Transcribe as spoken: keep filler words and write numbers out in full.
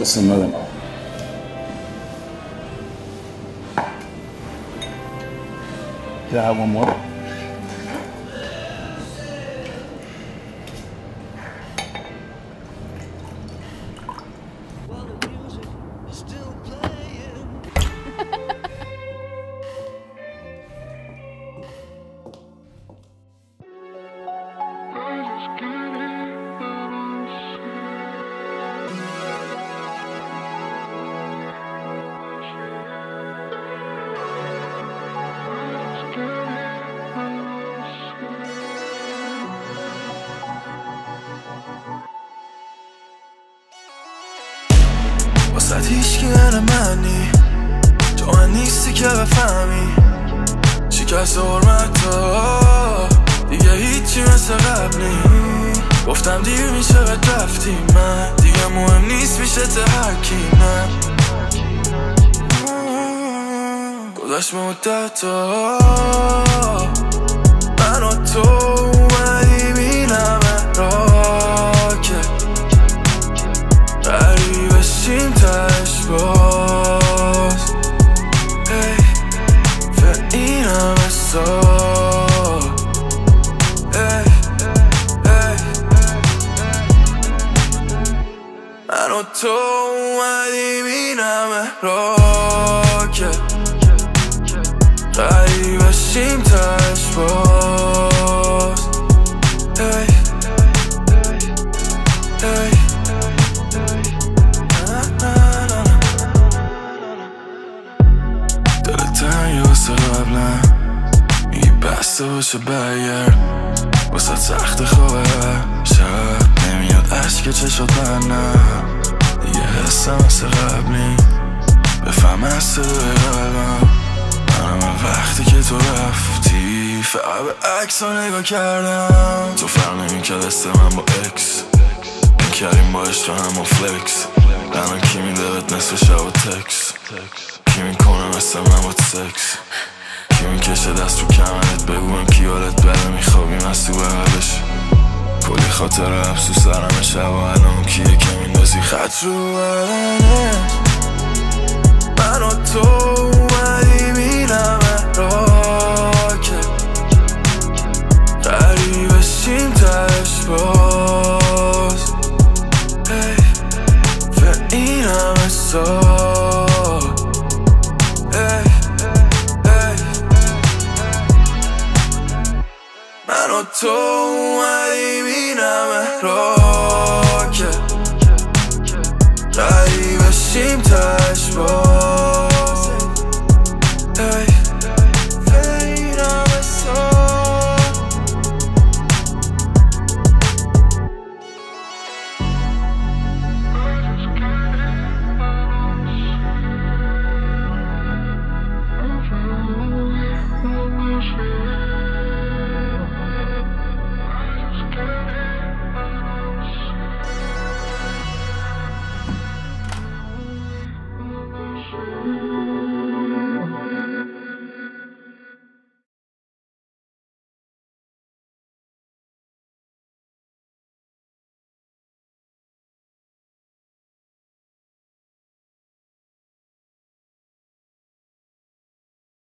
قسم ندم. Can I have one more? واسه هیچکی غیر منی، تو من نیستی که بفهمی شکست حرمتا دیگه هیچی مثل قبلی. گفتم دیر میشه بد رفتی، من دیگه مهم نیست میشه ته هرکی. من گذاشت مدتا من و تو اومدیم این همه را که قریب بشیم تش باز. ای فر این همه سال ای ای من و تو اومدیم این همه را که قریب بشیم تش باز. ای ای دلت تنگه واسه قبلا، میگی بسته باشه برگرد، واسه سخت خوابه شب نمیاد عشق چشات برنم. دیگه حسم مثل قبلی، بفهم از صدای قلبم. منم وقتی که تو رفتی فقط به عکس ها نگاه کردم. تو فرق نمی کرد است من با اکس، میکردیم با عشق هم و فلکس. الان کی میده بهت نصف شب و تکس، کی میکنه مثل من با سکس، کی میکشه دست رو کمرت بگویم کی حالت بده میخوابیم از تو بغلش. کلی خاطر افسو سرم شب و الان کیه که میندازی خط رو بدنت. من و تو اومدیم این همه را که قریب بشیم تش باز. ای فر این همه سال ای ای من و تو اومدیم این همه را که قریب بشیم تش باز.